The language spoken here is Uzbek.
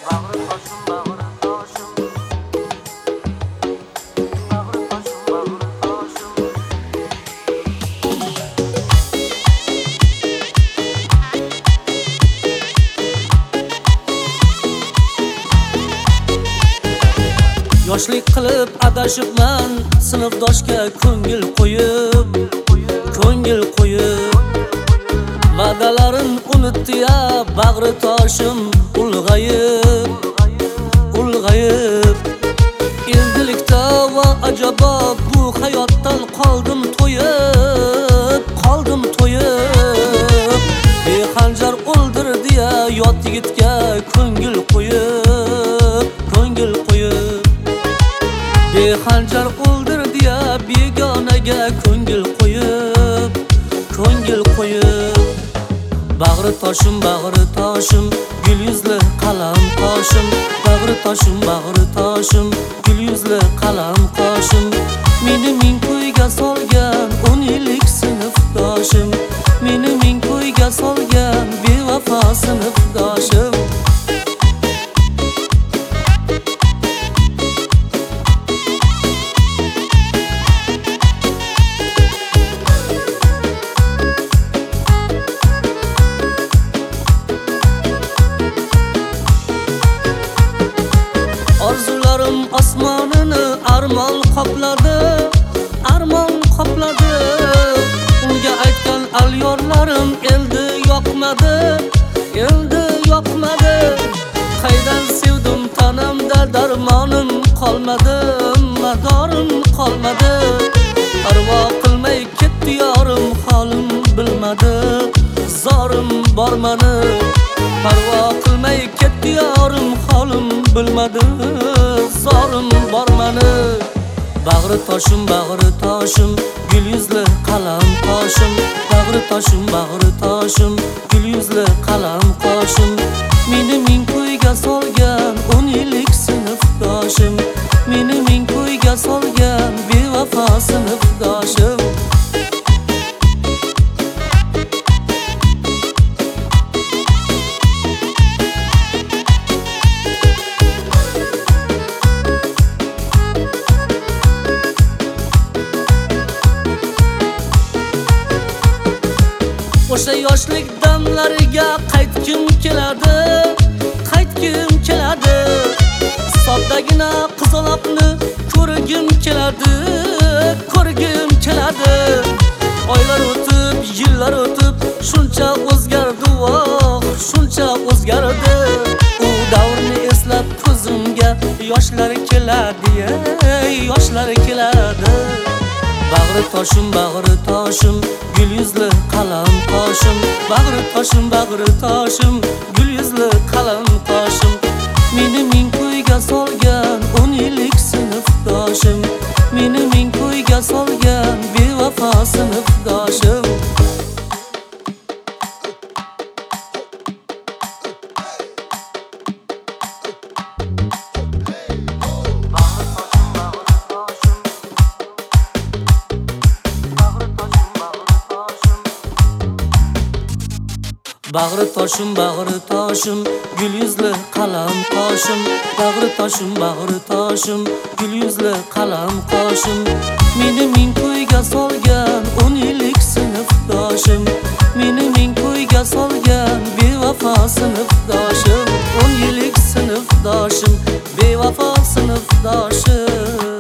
Bag'ri toshim, bag'ri toshim. Bag'ri toshim, bag'ri toshim. Yoshlik qilib adashibman, sinfdoshga ko'ngil qo'yib, va'dalarin unutdi ya, bag'ri toshim ulg'ayib. Endilikda va ajabo bu hayotdan qoldim to'yib. Bexanjar o'ldirdi ya, yot yigitga ko'ngil qo'yib. Bexanjar o'ldirdi ya, begonaga ko'ngil qo'yib. Bag'ri toshim, gul yuzli qalam qoshim. Bag'ri toshim, gul yuzli qalam qoshim. Meni ming ko'yga solgan 10 yillik sinfdoshim. Meni ming ko'yga solgan bevafo sinfdoshim. Orzularim osmonini armon qopladi. Unga aytgan alyorlarim endi yoqmadi. Qaydan sevdim tanamda darmonim qolmadi, madorim qolmadi. Parvo qilmay ketdi yorim, holim bilmadi, zorim bormani. Parvo qilmay ketdi yorim, holim bilmadi, zorim bormani. Bag'ri toshim, gul yuzli qalam qoshim. Bag'ri toshim, gul yuzli qalam qoshim. Meni ming ko'yga solgan 10 yillik sinfdoshim. Meni ming ko'yga solgan bevafo sinfdoshim. O'sha yoshlik damlariga qaytkim keladi. Soddagina qizaloqni ko'rgim keladi. Oylar o'tib, yillar o'tib, shuncha o'zgardi, shuncha o'zgardi. U davrni eslab ko'zimga yoshlar keladi, yoshlar keladi. Bag'ri toshim, gul yuzli qalam qoshim. Bag'ri toshim, gul yuzli qalam qoshim. Meni ming ko'yga solgan 10 yillik sinfdoshim. Meni ming ko'yga solgan bevafo sinfdoshim. Bag'ri toshim, gul yuzli qalam qoshim. Bag'ri toshim, gul yuzli qalam qoshim. Meni ming ko'yga solgan 10 yillik sinfdoshim. Meni ming ko'yga solgan bevafo sinfdoshim. 10 yillik sinfdoshim, bevafo sinfdoshim.